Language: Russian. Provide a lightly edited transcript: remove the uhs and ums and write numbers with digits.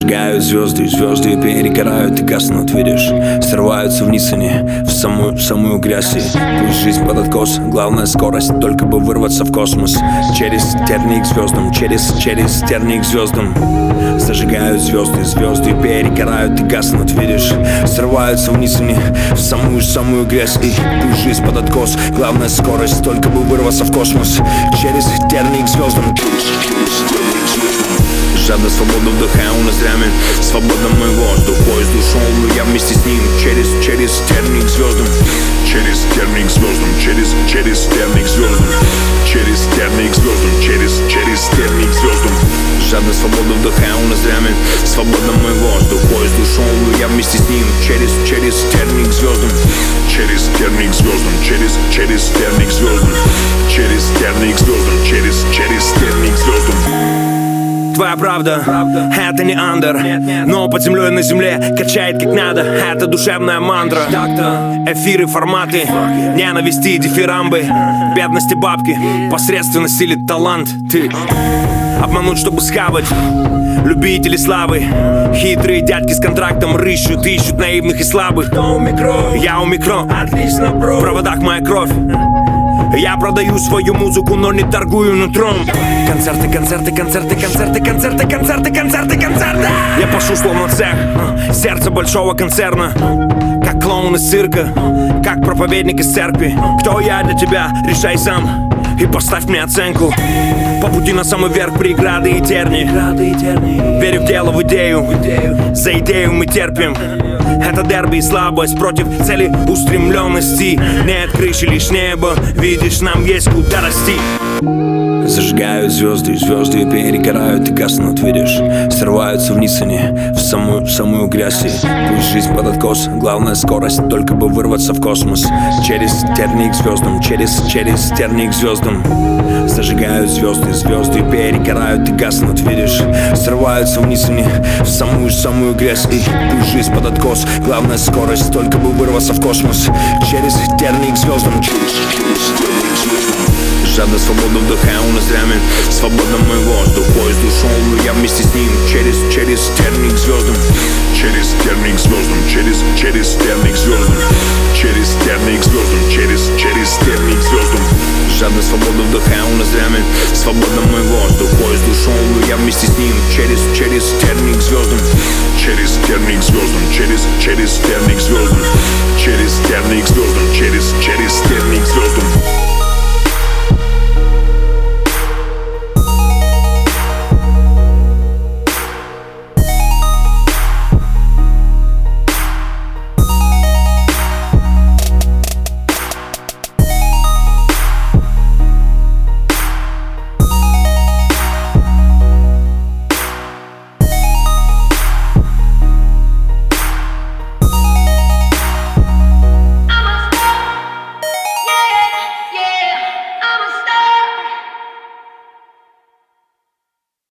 Зажигают звезды, звезды перегорают и гаснут, видишь. Срываются вниз они, в самую грязь. И пусть жизнь под откос, главная скорость, только бы вырваться в космос. Через терник к звездам, через терник к звездам. Зажигают звезды, звезды перегорают и гаснут, видишь. Срываются вниз они, в самую грязь. И пусть жизнь под откос, главная скорость, только бы вырваться в космос. Через терник к звездам. Жадно свободу вдыхаю ноздрями, свободно мой воздух. Поезд ушел, но я вместе с ним. Через терник к звездам. Через терник к звездам. Через терник к звездам. Через терник к звездам. Через терник к звездам. Жадно свободу вдыхаю ноздрями, свободно мой воздух. Поезд ушел, но я вместе с ним. Через терник к звездам. Через терник к звездам. Через терник к звездам. Через терник к звездам. Через терник к звездам. Твоя правда, это не андер, но под землей на земле качает как надо. Это душевная мантра. Эфиры, форматы, ненависти, дифирамбы, бедности, бабки, посредственность или талант. Ты обмануть, чтобы схавать. Любители славы, хитрые дядьки с контрактом рыщут, ищут наивных и слабых. Я у микро, отлично, бро. В проводах моя кровь. Я продаю свою музыку, но не торгую нутром. Концерты. Я пашу словно цех, сердце большого концерна. Как клоун из цирка, как проповедник из церкви. Кто я для тебя, решай сам и поставь мне оценку. По пути на самый верх преграды и терни. Верю в дело, в идею, за идею мы терпим. Это дерби и слабость против цели устремленности. Нет крыши, лишь небо, видишь, нам есть куда расти. Зажигают звезды, звезды перегорают и гаснут, видишь. Срываются вниз они, в самую грязь. И пусть жизнь под откос, главная скорость, только бы вырваться в космос. Через терник к звездам, через терник к звездам. Зажигают звезды, звезды перегорают и гаснут, видишь. Срываются вниз они, в самую грязь. И пусть жизнь под откос, главная скорость, только бы вырваться в космос. Через терник к звездам. Жадно свободу вдыхаю ноздрями, свободно мой воздух. Поезд ушел, но я вместе с ним. Через терник к звездам. Через терник к звездам. Через терник к звездам. Через терник к звездам. Через терник к звездам. Жадно свободу вдыхаю ноздрями, свободно мой воздух. Поезд ушел, но я вместе с ним. Через терник к звездам.